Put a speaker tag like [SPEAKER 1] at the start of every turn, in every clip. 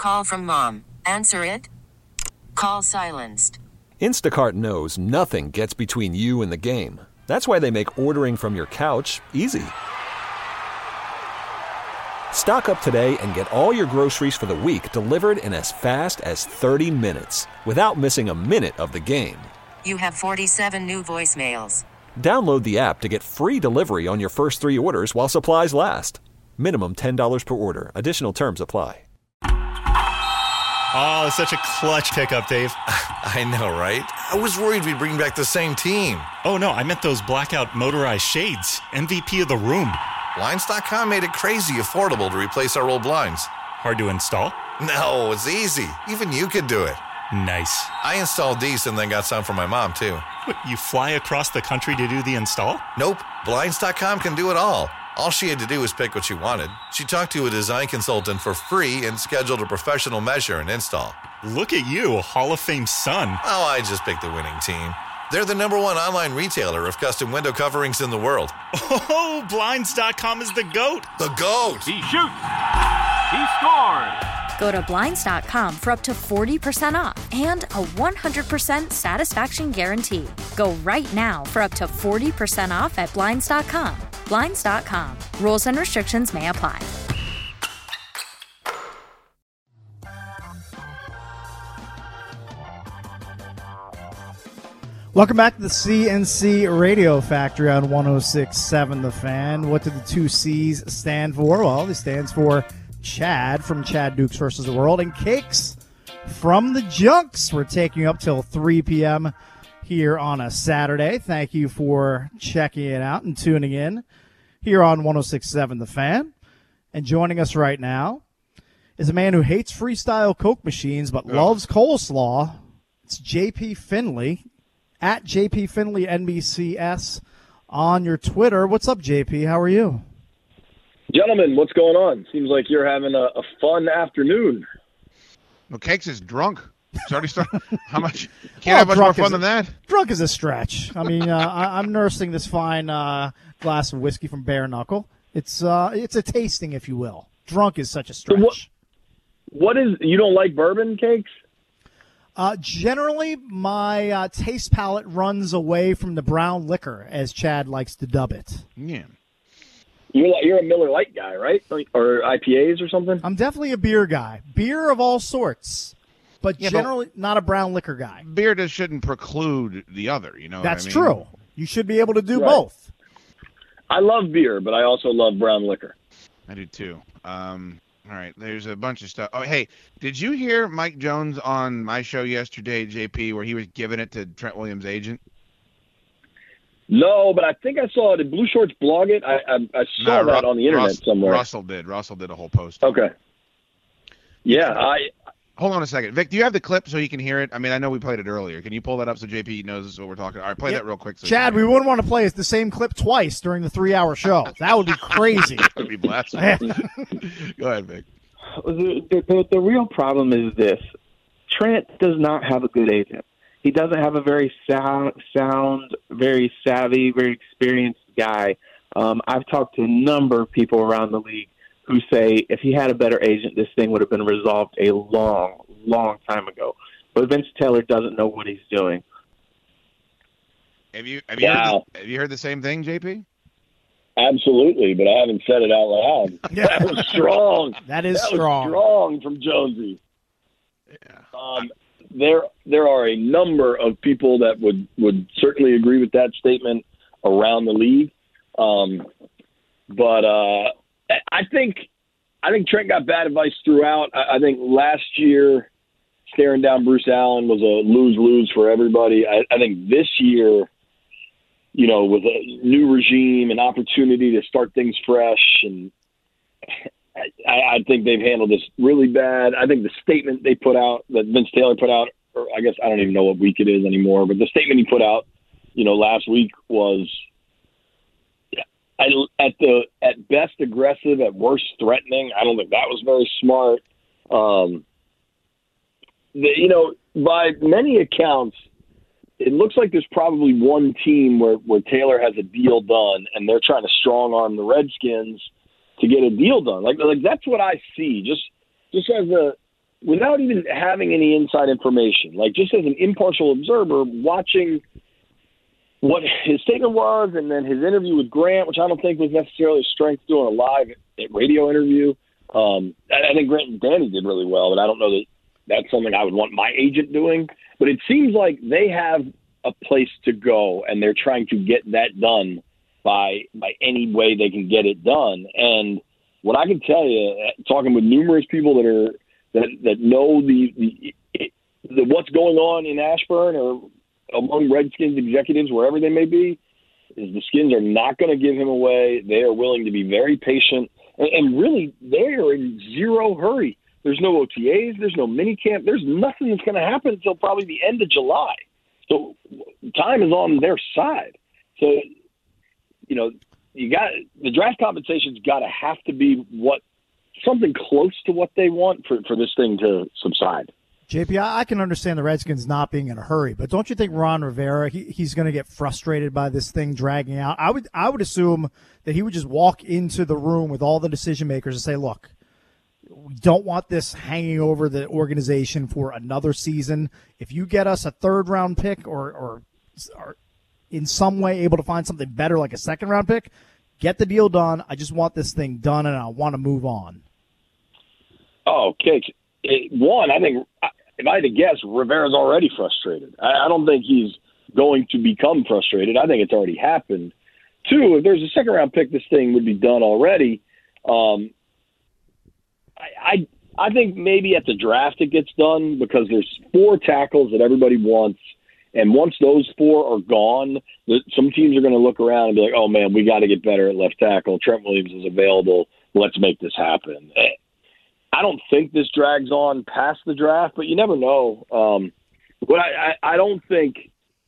[SPEAKER 1] Call from mom. Answer it. Call silenced.
[SPEAKER 2] Instacart knows nothing gets between you and the game. That's why they make ordering from your couch easy. Stock up today and get all your groceries for the week delivered in as fast as 30 minutes without missing a minute of the game.
[SPEAKER 1] You have 47 new voicemails.
[SPEAKER 2] Download the app to get free delivery on your first 3 orders while supplies last. Minimum $10 per order. Additional terms apply.
[SPEAKER 3] Oh, such a clutch pickup, Dave.
[SPEAKER 4] I know, right? I was worried we'd bring back the same team.
[SPEAKER 3] Oh, no, I meant those blackout motorized shades. MVP of the room.
[SPEAKER 4] Blinds.com made it crazy affordable to replace our old blinds.
[SPEAKER 3] Hard to install?
[SPEAKER 4] No, it's easy. Even you could do it.
[SPEAKER 3] Nice.
[SPEAKER 4] I installed these and then got some for my mom, too.
[SPEAKER 3] What, you fly across the country to do the install?
[SPEAKER 4] Nope. Blinds.com can do it all. All she had to do was pick what she wanted. She talked to a design consultant for free and scheduled a professional measure and install.
[SPEAKER 3] Look at you, Hall of Fame son.
[SPEAKER 4] Oh, I just picked the winning team. They're the #1 online retailer of custom window coverings in the world.
[SPEAKER 3] Oh, Blinds.com is the GOAT.
[SPEAKER 4] The GOAT.
[SPEAKER 5] He shoots. He scores.
[SPEAKER 6] Go to Blinds.com for up to 40% off and a 100% satisfaction guarantee. Go right now for up to 40% off at Blinds.com. Blinds.com. Rules and restrictions may apply.
[SPEAKER 7] Welcome back to the CNC Radio Factory on 106.7 The Fan. What do the 2 C's stand for? Well, it stands for Chad from Chad Dukes versus the World and Cakes from the Junks. We're taking you up till 3 p.m. here on a Saturday. Thank you for checking it out and tuning in here on 106.7 The Fan. And joining us right now is a man who hates freestyle Coke machines but loves coleslaw. It's JP Finley. At JP Finley NBCS on your Twitter. What's up, JP? How are you?
[SPEAKER 8] Gentlemen, what's going on? Seems like you're having a fun afternoon.
[SPEAKER 9] Well, Cakes is drunk. It's already started. How much? Can't have much more fun than that.
[SPEAKER 7] Drunk is a stretch. I mean, I'm nursing this fine glass of whiskey from Bare Knuckle. It's a tasting, if you will. Drunk is such a stretch.
[SPEAKER 8] So what is? You don't like bourbon, Cakes?
[SPEAKER 7] Generally, my taste palate runs away from the brown liquor, as Chad likes to dub it.
[SPEAKER 9] Yeah.
[SPEAKER 8] You're a Miller Lite guy, right? Or IPAs or something?
[SPEAKER 7] I'm definitely a beer guy. Beer of all sorts, but generally not a brown liquor guy.
[SPEAKER 9] Beer just shouldn't preclude the other, you know
[SPEAKER 7] That's
[SPEAKER 9] what I mean?
[SPEAKER 7] true. You should be able to do both.
[SPEAKER 8] I love beer, but I also love brown liquor.
[SPEAKER 9] I do too. All right, there's a bunch of stuff. Oh, hey, did you hear Mike Jones on my show yesterday, JP, where he was giving it to Trent Williams' agent?
[SPEAKER 8] No, but I think I saw it. Did Blue Shorts blog it? I saw that on the internet somewhere.
[SPEAKER 9] Russell did a whole post.
[SPEAKER 8] Okay. Yeah,
[SPEAKER 9] Hold on a second. Vic, do you have the clip so you can hear it? I mean, I know we played it earlier. Can you pull that up so JP knows what we're talking about? All right, play that real quick. So
[SPEAKER 7] Chad, we wouldn't want to play the same clip twice during the 3-hour show. That would be crazy.
[SPEAKER 9] That would be blasphemy. Go ahead, Vic.
[SPEAKER 10] The real problem is this. Trent does not have a good agent. He doesn't have a very sound, very savvy, very experienced guy. I've talked to a number of people around the league who say if he had a better agent, this thing would have been resolved a long, long time ago. But Vince Taylor doesn't know what he's doing.
[SPEAKER 9] Have you heard the same thing, JP?
[SPEAKER 8] Absolutely, but I haven't said it out loud.
[SPEAKER 7] Yeah.
[SPEAKER 8] That was strong.
[SPEAKER 7] That is
[SPEAKER 8] was
[SPEAKER 7] strong.
[SPEAKER 8] strong from Jonesy.
[SPEAKER 9] Yeah.
[SPEAKER 8] There are a number of people that would certainly agree with that statement around the league. But I think Trent got bad advice throughout. I think last year staring down Bruce Allen was a lose-lose for everybody. I think this year, you know, with a new regime and opportunity to start things fresh, and I think they've handled this really bad. I think the statement they put out, that Vince Taylor put out, or I guess I don't even know what week it is anymore, but the statement he put out, you know, last week was at best aggressive, at worst threatening. I don't think that was very smart. You know, by many accounts, it looks like there's probably one team where Taylor has a deal done, and they're trying to strong arm the Redskins to get a deal done. Like that's what I see. Just as without even having any inside information, like just as an impartial observer watching what his statement was and then his interview with Grant, which I don't think was necessarily a strength doing a live radio interview. I think Grant and Danny did really well, but I don't know that that's something I would want my agent doing. But it seems like they have a place to go, and they're trying to get that done by any way they can get it done. And what I can tell you, talking with numerous people that know the what's going on in Ashburn or among Redskins executives, wherever they may be, is the Skins are not going to give him away. They are willing to be very patient, and really, they are in zero hurry. There's no OTAs. There's no minicamp. There's nothing that's going to happen until probably the end of July. So time is on their side. So, you got the draft compensation's got to have to be something close to what they want for this thing to subside.
[SPEAKER 7] JP, I can understand the Redskins not being in a hurry, but don't you think Ron Rivera, he's going to get frustrated by this thing dragging out? I would assume that he would just walk into the room with all the decision makers and say, look, we don't want this hanging over the organization for another season. If you get us a third-round pick or in some way able to find something better like a second-round pick, get the deal done. I just want this thing done, and I want to move on.
[SPEAKER 8] Oh, okay. One, I think if I had to guess, Rivera's already frustrated. I don't think he's going to become frustrated. I think it's already happened. Two, if there's a second-round pick, this thing would be done already. I think maybe at the draft it gets done because there's 4 tackles that everybody wants, and once those 4 are gone, some teams are going to look around and be like, oh, man, we got to get better at left tackle. Trent Williams is available. Let's make this happen. I don't think this drags on past the draft, but you never know. But I don't think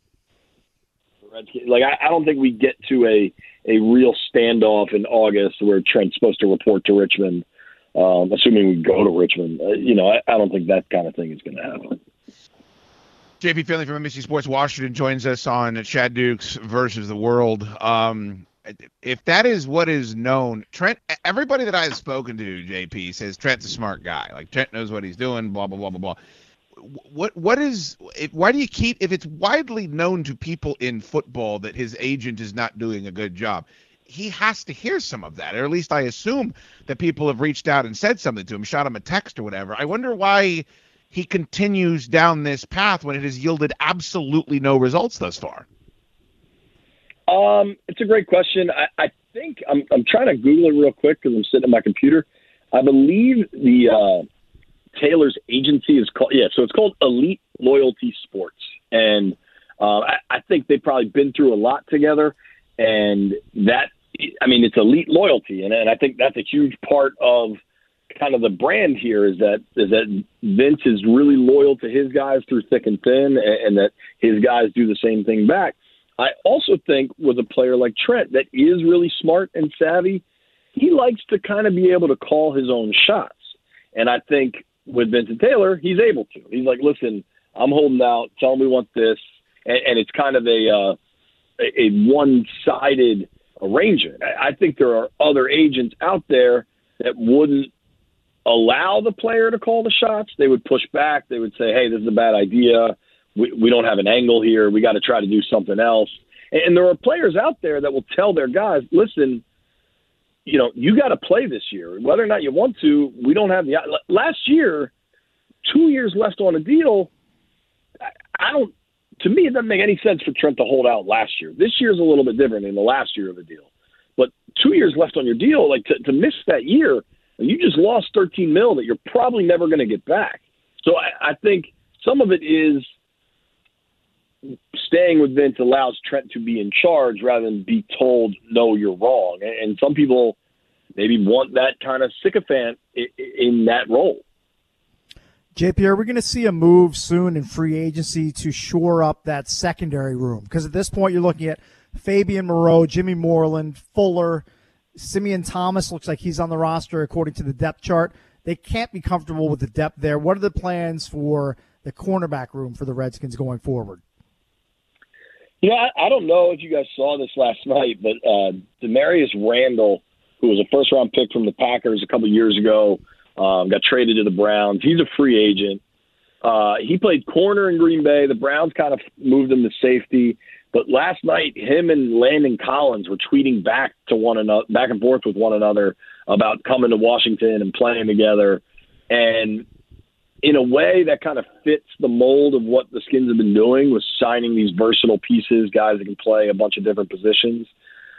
[SPEAKER 8] I don't think we get to a real standoff in August where Trent's supposed to report to Richmond, assuming we go to Richmond. I don't think that kind of thing is going to happen.
[SPEAKER 9] JP Finley from NBC Sports Washington joins us on Chad Dukes versus the World. If that is what is known, Trent, everybody that I have spoken to, JP, says Trent's a smart guy. Like, Trent knows what he's doing, blah, blah, blah, blah, blah. Why do you keep, if it's widely known to people in football that his agent is not doing a good job, he has to hear some of that, or at least I assume that people have reached out and said something to him, shot him a text or whatever. I wonder why he continues down this path when it has yielded absolutely no results thus far.
[SPEAKER 8] It's a great question. I think I'm trying to Google it real quick because I'm sitting at my computer. I believe the Taylor's agency is called, so it's called Elite Loyalty Sports. And I think they've probably been through a lot together. And it's elite loyalty. And I think that's a huge part of kind of the brand here is that Vince is really loyal to his guys through thick and thin, and that his guys do the same thing back. I also think with a player like Trent that is really smart and savvy, he likes to kind of be able to call his own shots. And I think with Vincent Taylor, he's able to. He's like, listen, I'm holding out. Tell me we want this. And it's kind of a one-sided arrangement. I think there are other agents out there that wouldn't allow the player to call the shots. They would push back. They would say, hey, this is a bad idea. We don't have an angle here. We got to try to do something else. And there are players out there that will tell their guys, listen, you got to play this year. Whether or not you want to, we don't have the – last year, 2 years left on a deal, to me, it doesn't make any sense for Trent to hold out last year. This year's a little bit different than the last year of the deal. But 2 years left on your deal, like to miss that year, you just lost $13 million that you're probably never going to get back. So I think some of it is staying with Vince allows Trent to be in charge rather than be told, no, you're wrong. And some people maybe want that kind of sycophant in that role.
[SPEAKER 7] JP, are we going to see a move soon in free agency to shore up that secondary room? Because at this point, you're looking at Fabian Moreau, Jimmy Moreland, Fuller, Simeon Thomas looks like he's on the roster according to the depth chart. They can't be comfortable with the depth there. What are the plans for the cornerback room for the Redskins going forward?
[SPEAKER 8] I don't know if you guys saw this last night, but Demarius Randall, who was a first-round pick from the Packers a couple years ago, got traded to the Browns. He's a free agent. He played corner in Green Bay. The Browns kind of moved him to safety. But last night, him and Landon Collins were tweeting back and forth with one another about coming to Washington and playing together. And in a way, that kind of fits the mold of what the Skins have been doing with signing these versatile pieces, guys that can play a bunch of different positions.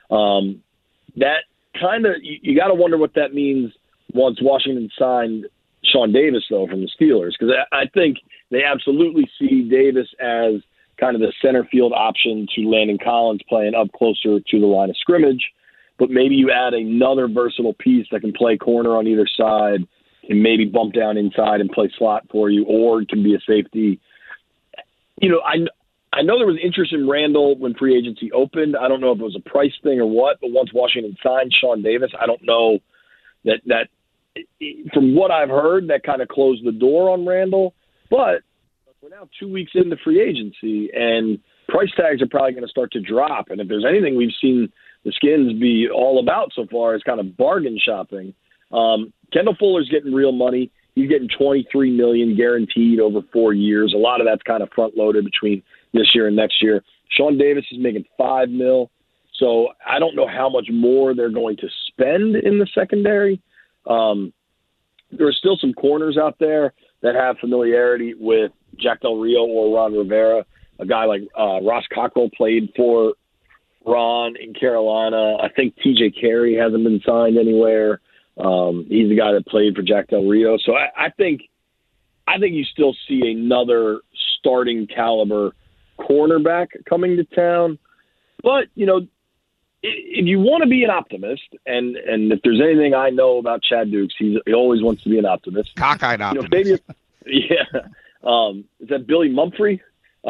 [SPEAKER 8] That kind of, you got to wonder what that means once Washington signed Sean Davis, though, from the Steelers, because I think they absolutely see Davis as kind of the center field option to Landon Collins playing up closer to the line of scrimmage. But maybe you add another versatile piece that can play corner on either side and maybe bump down inside and play slot for you, or it can be a safety. You know, I know there was interest in Randall when free agency opened. I don't know if it was a price thing or what, but once Washington signed Sean Davis, I don't know that from what I've heard, that kind of closed the door on Randall. But we're now 2 weeks into free agency, and price tags are probably going to start to drop. And if there's anything we've seen the Skins be all about so far, is kind of bargain shopping. Kendall Fuller's getting real money. He's getting $23 million guaranteed over 4 years. A lot of that's kind of front loaded between this year and next year. Sean Davis is making $5 million. So I don't know how much more they're going to spend in the secondary. There are still some corners out there that have familiarity with Jack Del Rio or Ron Rivera. A guy like Ross Cockrell played for Ron in Carolina. I think TJ Carey hasn't been signed anywhere. He's the guy that played for Jack Del Rio. So I think you still see another starting caliber cornerback coming to town. But, you know, if you want to be an optimist, and if there's anything I know about Chad Dukes, he always wants to be an optimist.
[SPEAKER 9] Cockeyed optimist.
[SPEAKER 8] You know, is that Billy Mumphrey?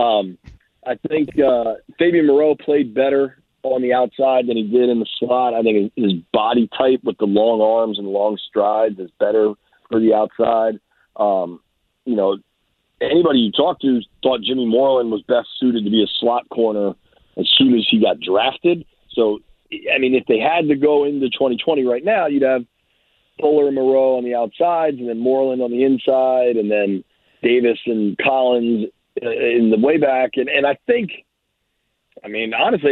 [SPEAKER 8] I think Fabian Moreau played better on the outside than he did in the slot. I think his body type with the long arms and long strides is better for the outside. You know, anybody you talk to thought Jimmy Moreland was best suited to be a slot corner as soon as he got drafted. So, I mean, if they had to go into 2020 right now, you'd have Fuller and Moreau on the outsides, and then Moreland on the inside, and then Davis and Collins in the way back. And I think, I mean, honestly,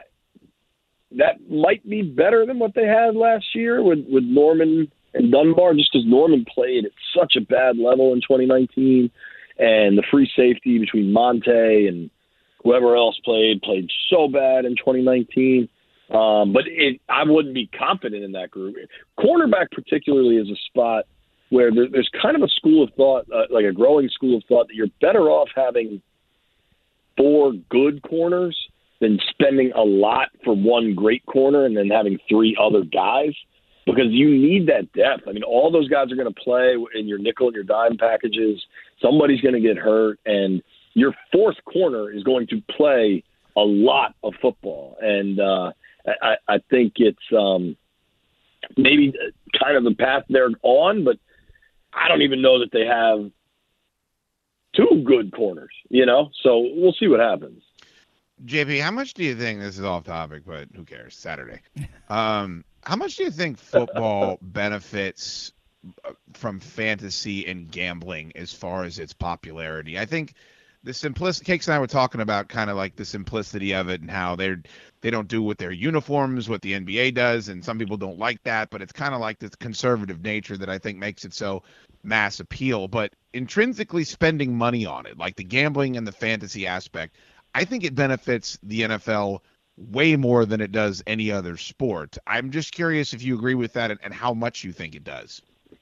[SPEAKER 8] that might be better than what they had last year with Norman and Dunbar, just because Norman played at such a bad level in 2019, and the free safety between Monte and whoever else played so bad in 2019. But I wouldn't be confident in that group. Cornerback particularly is a spot where there's kind of a school of thought, like a growing school of thought, that you're better off having 4 good corners than spending a lot for one great corner and then having 3 other guys, because you need that depth. I mean, all those guys are going to play in your nickel and your dime packages. Somebody's going to get hurt, and your 4th corner is going to play a lot of football. And I think it's maybe kind of the path they're on, but I don't even know that they have 2 good corners, you know? So we'll see what happens.
[SPEAKER 9] JP, how much do you think, this is off topic, but who cares, Saturday. How much do you think football benefits from fantasy and gambling as far as its popularity? I think the simplicity, Cakes and I were talking about kind of like the simplicity of it and how they don't do with their uniforms what the NBA does, and some people don't like that, but it's kind of like this conservative nature that I think makes it so mass appeal. But intrinsically spending money on it, like the gambling and the fantasy aspect, I think it benefits the NFL way more than it does any other sport. I'm just curious if you agree with that and how much you think it does.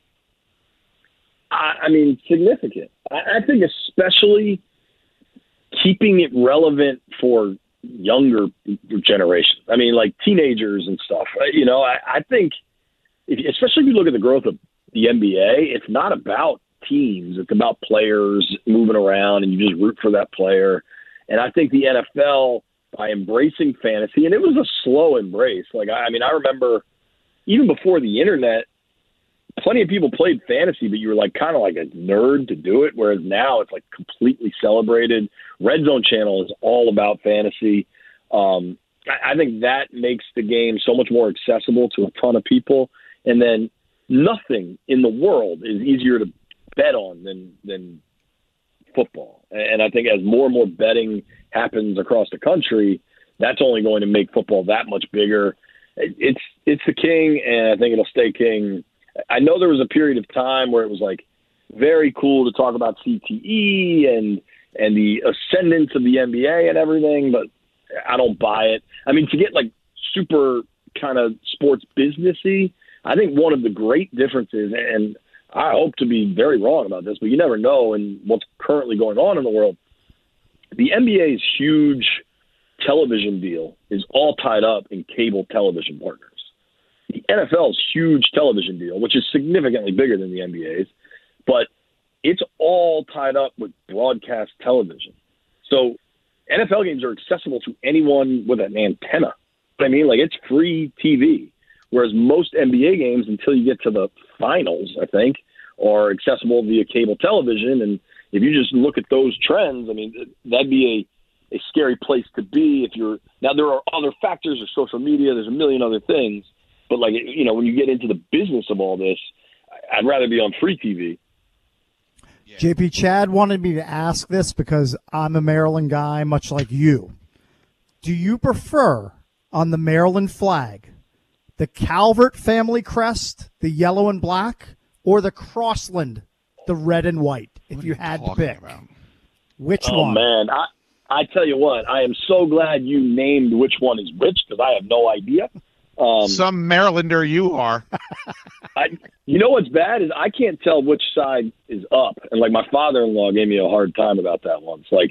[SPEAKER 8] I mean, significant. I think especially keeping it relevant for younger generations. I mean, like teenagers and stuff. You know, I think, especially if you look at the growth of the NBA, it's not about teams. It's about players moving around, and you just root for that player. And I think the NFL, by embracing fantasy, and it was a slow embrace. Like, I mean, I remember even before the internet, plenty of people played fantasy, but you were like kind of like a nerd to do it. Whereas now it's like completely celebrated. Red Zone Channel is all about fantasy. I think that makes the game so much more accessible to a ton of people. And then nothing in the world is easier to bet on than football. And I think as more and more betting happens across the country, that's only going to make football that much bigger. It's the king, and I think it'll stay king. I know there was a period of time where it was like very cool to talk about CTE and the ascendance of the NBA and everything, but I don't buy it. I mean, to get like super kind of sports businessy, I think one of the great differences, and I hope to be very wrong about this, but you never know in what's currently going on in the world, the NBA's huge television deal is all tied up in cable television partners. The NFL's huge television deal, which is significantly bigger than the NBA's, but it's all tied up with broadcast television. So NFL games are accessible to anyone with an antenna. I mean, like, it's free TV, whereas most NBA games, until you get to the finals, I think, are accessible via cable television. And if you just look at those trends, I mean, that'd be a scary place to be if you're – now, there are other factors of social media. There's a million other things. But, like, you know, when you get into the business of all this, I'd rather be on free TV.
[SPEAKER 7] Yeah. JP, Chad wanted me to ask this because I'm a Maryland guy, much like you. Do you prefer on the Maryland flag the Calvert family crest, the yellow and black, or the Crossland, the red and white, if you had to pick? Which one?
[SPEAKER 8] Oh, man. I tell you what, I am so glad you named which one is which because I have no idea.
[SPEAKER 9] Some Marylander you are.
[SPEAKER 8] You know what's bad is I can't tell which side is up. And, like, my father-in-law gave me a hard time about that once. Like,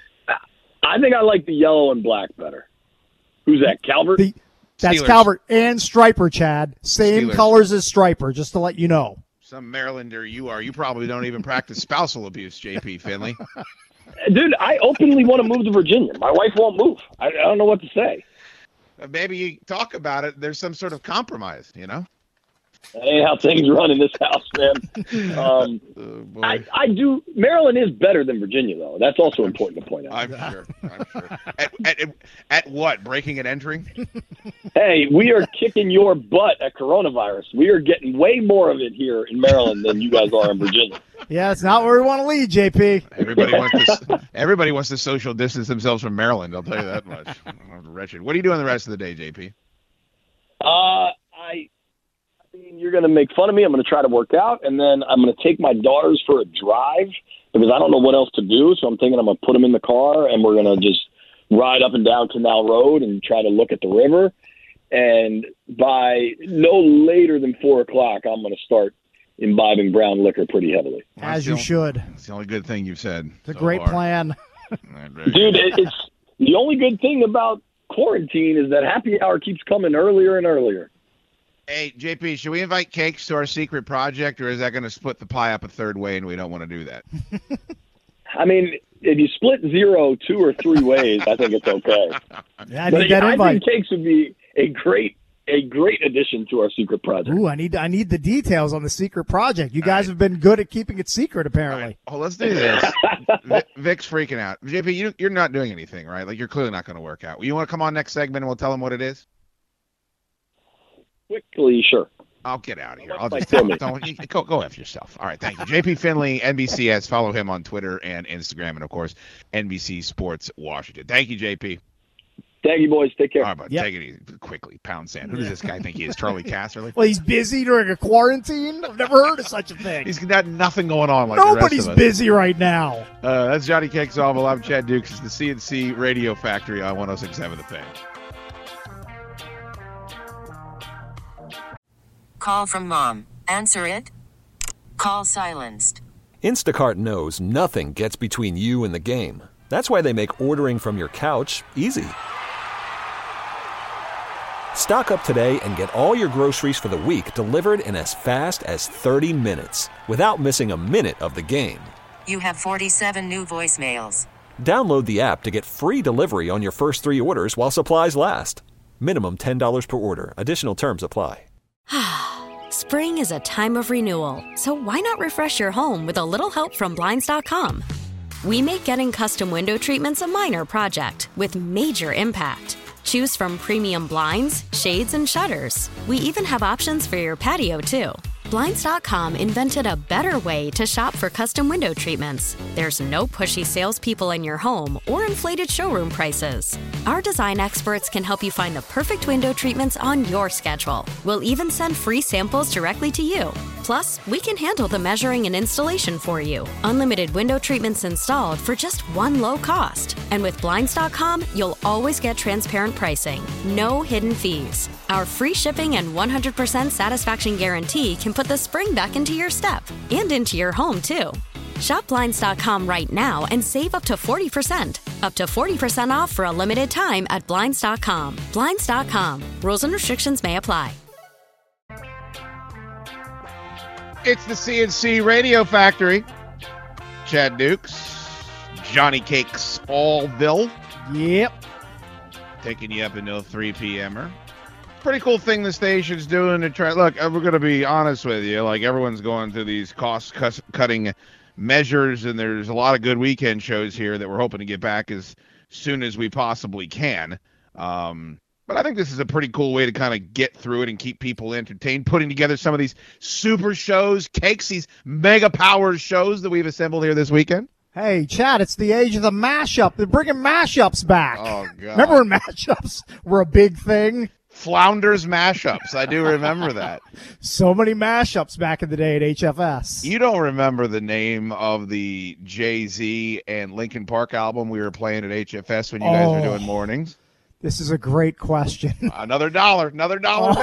[SPEAKER 8] I think I like the yellow and black better. Who's that, Calvert?
[SPEAKER 7] That's
[SPEAKER 9] Steelers.
[SPEAKER 7] Calvert and Striper, Chad. Same
[SPEAKER 9] Steelers.
[SPEAKER 7] colors as Striper, just to let you know.
[SPEAKER 9] Some Marylander you are. You probably don't even practice spousal abuse, JP Finley.
[SPEAKER 8] Dude, I openly want to move to Virginia. My wife won't move. I don't know what to say.
[SPEAKER 9] Maybe you talk about it. There's some sort of compromise, you know?
[SPEAKER 8] That ain't how things run in this house, man. I do. Maryland is better than Virginia, though. That's also important to point out.
[SPEAKER 9] I'm sure. At what? Breaking and entering?
[SPEAKER 8] Hey, we are kicking your butt at coronavirus. We are getting way more of it here in Maryland than you guys are in Virginia.
[SPEAKER 7] Yeah, it's not where we want to lead, JP.
[SPEAKER 9] Everybody wants to social distance themselves from Maryland, I'll tell you that much. Wretched. What are you doing the rest of the day, JP?
[SPEAKER 8] I mean, you're going to make fun of me. I'm going to try to work out, and then I'm going to take my daughters for a drive because I don't know what else to do. So I'm thinking I'm going to put them in the car, and we're going to just ride up and down Canal Road and try to look at the river. And by no later than 4 o'clock, I'm going to start imbibing brown liquor pretty heavily.
[SPEAKER 7] As you should.
[SPEAKER 9] It's the only good thing you've said.
[SPEAKER 7] It's a great plan.
[SPEAKER 8] Dude, it's the only good thing about quarantine is that happy hour keeps coming earlier and earlier.
[SPEAKER 9] Hey, JP, should we invite Cakes to our secret project, or is that going to split the pie up a third way and we don't want to do that?
[SPEAKER 8] I mean, if you split 0 2 or 3 ways, I think it's okay.
[SPEAKER 7] Yeah, I need that invite.
[SPEAKER 8] I think Cakes would be a great addition to our secret project.
[SPEAKER 7] Ooh, I need the details on the secret project. You guys have been good at keeping it secret, apparently.
[SPEAKER 9] Right. Oh, let's do this. Vic's freaking out. JP, you're not doing anything, right? Like, you're clearly not going to work out. You want to come on next segment and we'll tell him what it is?
[SPEAKER 8] Quickly, sure.
[SPEAKER 9] I'll get out of here. I'll just go F yourself. All right, thank you. JP Finley, NBCS. Follow him on Twitter and Instagram, and, of course, NBC Sports Washington. Thank you, JP.
[SPEAKER 8] Thank you, boys. Take care.
[SPEAKER 9] All right, bud. Yep. Take it easy. Quickly. Pound sand. Who does this guy think he is? Charlie Casserly?
[SPEAKER 7] Well, he's busy during a quarantine? I've never heard of such a thing.
[SPEAKER 9] He's got nothing going on like
[SPEAKER 7] Nobody's
[SPEAKER 9] the rest of us.
[SPEAKER 7] busy right now.
[SPEAKER 9] That's Johnny Cakesoval. I'm Chad Dukes. It's the CNC Radio Factory on 106.7 The Fan.
[SPEAKER 1] Call from mom. Answer it. Call silenced.
[SPEAKER 2] Instacart knows nothing gets between you and the game. That's why they make ordering from your couch easy. Stock up today and get all your groceries for the week delivered in as fast as 30 minutes without missing a minute of the game.
[SPEAKER 1] You have 47 new voicemails.
[SPEAKER 2] Download the app to get free delivery on your first 3 orders while supplies last. Minimum $10 per order. Additional terms apply.
[SPEAKER 6] Spring is a time of renewal, so why not refresh your home with a little help from Blinds.com? We make getting custom window treatments a minor project with major impact. Choose from premium blinds, shades, and shutters. We even have options for your patio, too. Blinds.com invented a better way to shop for custom window treatments. There's no pushy salespeople in your home or inflated showroom prices. Our design experts can help you find the perfect window treatments on your schedule. We'll even send free samples directly to you. Plus, we can handle the measuring and installation for you. Unlimited window treatments installed for just one low cost. And with Blinds.com, you'll always get transparent pricing. No hidden fees. Our free shipping and 100% satisfaction guarantee can put the spring back into your step and into your home, too. Shop Blinds.com right now and save up to 40%. Up to 40% off for a limited time at Blinds.com. Blinds.com. Rules and restrictions may apply.
[SPEAKER 9] It's the CNC Radio Factory. Chad Dukes, Johnny Cakes, Allville.
[SPEAKER 7] Yep.
[SPEAKER 9] Taking you up until 3 p.m. Pretty cool thing the station's doing to try. Look, we're going to be honest with you. Like, everyone's going through these cost-cutting measures, and there's a lot of good weekend shows here that we're hoping to get back as soon as we possibly can. But I think this is a pretty cool way to kind of get through it and keep people entertained, putting together some of these super shows, Cakes, these mega power shows that we've assembled here this weekend.
[SPEAKER 7] Hey, Chad, it's the age of the mashup. They're bringing mashups back.
[SPEAKER 9] Oh, God.
[SPEAKER 7] Remember when mashups were a big thing?
[SPEAKER 9] Flounders mashups. I do remember that.
[SPEAKER 7] So many mashups back in the day at HFS.
[SPEAKER 9] You don't remember the name of the Jay-Z and Linkin Park album we were playing at HFS when you guys were doing mornings?
[SPEAKER 7] This is a great question.
[SPEAKER 9] Another dollar.
[SPEAKER 7] Another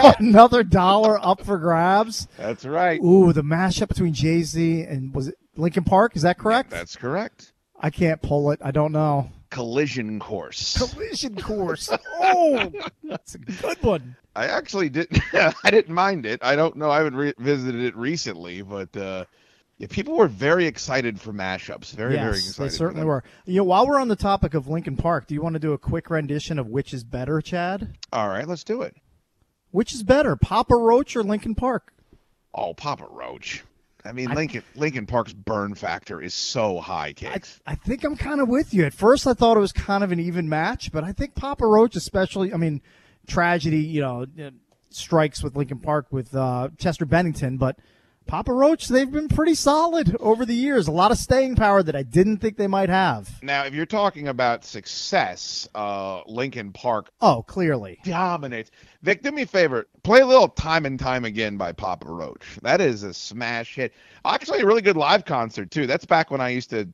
[SPEAKER 7] dollar up for grabs.
[SPEAKER 9] That's right.
[SPEAKER 7] Ooh, the mashup between Jay-Z and, was it Linkin Park? Is that correct?
[SPEAKER 9] That's correct.
[SPEAKER 7] I can't pull it. I don't know.
[SPEAKER 9] Collision Course.
[SPEAKER 7] Collision Course. Oh, that's a good one.
[SPEAKER 9] I actually didn't. I didn't mind it. I don't know. I haven't revisited it recently, but yeah, people were very excited for mashups. Very excited.
[SPEAKER 7] They certainly were. You know, while we're on the topic of Linkin Park, do you want to do a quick rendition of which is better, Chad?
[SPEAKER 9] All right, let's do it.
[SPEAKER 7] Which is better, Papa Roach or Linkin Park?
[SPEAKER 9] Oh, Papa Roach. I mean, Linkin Park's burn factor is so high, Cakes.
[SPEAKER 7] I think I'm kind of with you. At first, I thought it was kind of an even match, but I think Papa Roach, especially, I mean, tragedy, strikes with Linkin Park with Chester Bennington, but Papa Roach, they've been pretty solid over the years. A lot of staying power that I didn't think they might have.
[SPEAKER 9] Now, if you're talking about success, Linkin Park
[SPEAKER 7] clearly
[SPEAKER 9] dominates. Vic, do me a favor. Play a little Time and Time Again by Papa Roach. That is a smash hit. Actually, a really good live concert, too. That's back when I used to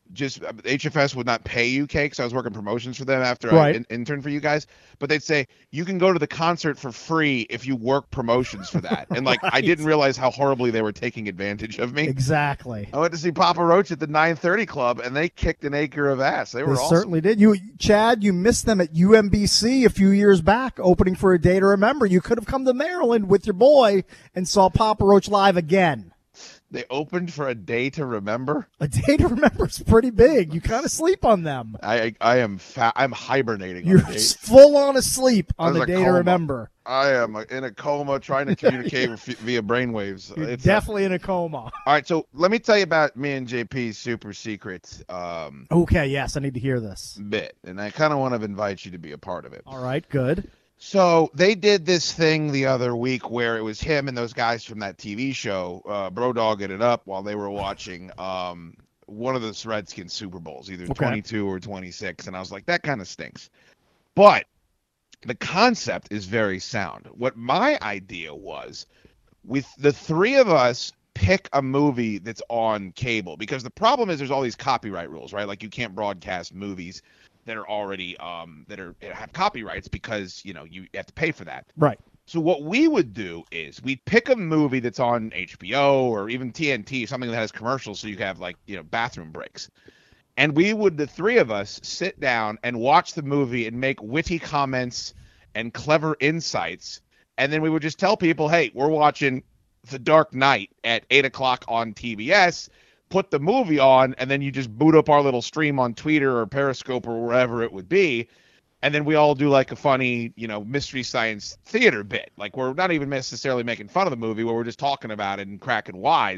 [SPEAKER 9] HFS would not pay you, Cakes. I was working promotions for them after I interned for you guys. But they'd say, you can go to the concert for free if you work promotions for that. And, I didn't realize how horribly they were taking advantage of me.
[SPEAKER 7] Exactly.
[SPEAKER 9] I went to see Papa Roach at the 930 Club, and they kicked an acre of ass. They were awesome.
[SPEAKER 7] Certainly did. Chad, you missed them at UMBC a few years back, opening for A Day to Remember. You could have come to Maryland with your boy and saw Papa Roach live again.
[SPEAKER 9] They opened for A Day to Remember.
[SPEAKER 7] A Day to Remember is pretty big. You kind of sleep on them.
[SPEAKER 9] I'm hibernating.
[SPEAKER 7] You're
[SPEAKER 9] on a date.
[SPEAKER 7] Full on asleep on The Day to Remember.
[SPEAKER 9] I am in a coma trying to communicate via brainwaves.
[SPEAKER 7] You're definitely in a coma.
[SPEAKER 9] All right, so let me tell you about me and JP's super secret.
[SPEAKER 7] Okay, yes, I need to hear this
[SPEAKER 9] bit, and I kind of want to invite you to be a part of it.
[SPEAKER 7] All right, good.
[SPEAKER 9] So they did this thing the other week where it was him and those guys from that TV show, Bro-Dogging It Up, while they were watching one of the Redskins Super Bowls, either 22 or 26. And I was like, that kind of stinks. But the concept is very sound. What my idea was, with the three of us pick a movie that's on cable, because the problem is there's all these copyright rules, right? Like, you can't broadcast movies that are already have copyrights because you have to pay for that.
[SPEAKER 7] Right.
[SPEAKER 9] So what we would do is we'd pick a movie that's on HBO or even TNT, something that has commercials, so you can have bathroom breaks. And we would, the three of us, sit down and watch the movie and make witty comments and clever insights. And then we would just tell people, hey, we're watching The Dark Knight at 8:00 on TBS. Put the movie on, and then you just boot up our little stream on Twitter or Periscope or wherever it would be, and then we all do a funny, mystery science theater bit. We're not even necessarily making fun of the movie, where we're just talking about it and cracking wise,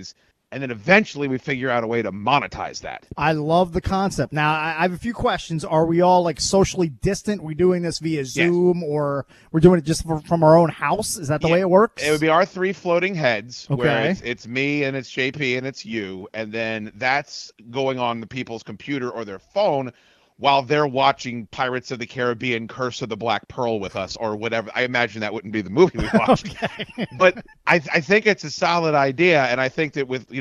[SPEAKER 9] and then eventually we figure out a way to monetize that.
[SPEAKER 7] I love the concept. Now, I have a few questions. Are we all like socially distant? We're doing this via Zoom, or we're doing it just from our own house? Is that the way it works?
[SPEAKER 9] It would be our 3 floating heads,
[SPEAKER 7] Okay.
[SPEAKER 9] where it's me and it's JP and it's you, and then that's going on the people's computer or their phone while they're watching Pirates of the Caribbean, Curse of the Black Pearl with us, or whatever. I imagine that wouldn't be the movie we watched. But I think it's a solid idea, and I think that with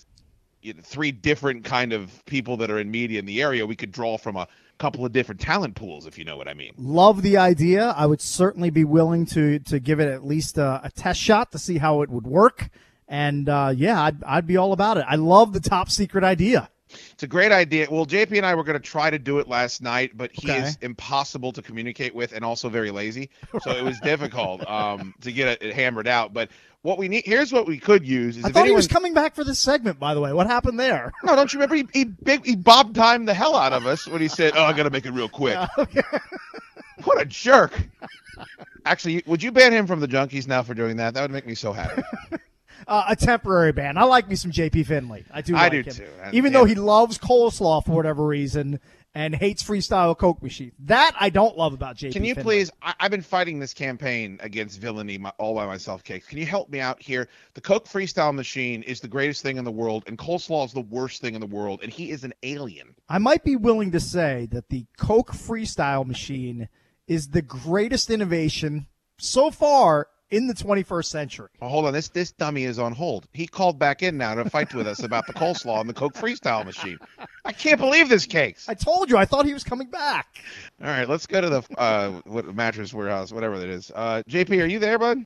[SPEAKER 9] 3 different kind of people that are in media in the area, we could draw from a couple of different talent pools, if you know what I mean.
[SPEAKER 7] Love the idea. I would certainly be willing to give it at least a test shot to see how it would work. And, I'd be all about it. I love the top secret idea.
[SPEAKER 9] It's a great idea. Well, JP and I were going to try to do it last night, but he is impossible to communicate with and also very lazy. So it was difficult to get it hammered out. But what we need, here's what we could use. Is
[SPEAKER 7] I thought he was coming back for this segment, by the way. What happened there?
[SPEAKER 9] No, don't you remember? He bob timed the hell out of us when he said, "Oh, I got to make it real quick."
[SPEAKER 7] Yeah, okay.
[SPEAKER 9] What a jerk. Actually, would you ban him from the Junkies now for doing that? That would make me so happy.
[SPEAKER 7] A temporary ban. I like me some JP Finley. I do like him.
[SPEAKER 9] too.
[SPEAKER 7] Even though he loves coleslaw for whatever reason and hates freestyle Coke machine. That I don't love about JP
[SPEAKER 9] Can you
[SPEAKER 7] Finley.
[SPEAKER 9] please, I've been fighting this campaign against villainy all by myself, Cakes. Can you help me out here? The Coke freestyle machine is the greatest thing in the world, and coleslaw is the worst thing in the world, and he is an alien.
[SPEAKER 7] I might be willing to say that the Coke freestyle machine is the greatest innovation so far in the 21st century.
[SPEAKER 9] Oh, hold on, this dummy is on hold. He called back in now to fight with us about the coleslaw and the Coke freestyle machine. I can't believe this, Cakes.
[SPEAKER 7] I told you, I thought he was coming back.
[SPEAKER 9] All right, let's go to the mattress warehouse, whatever that is. JP, are you there, bud?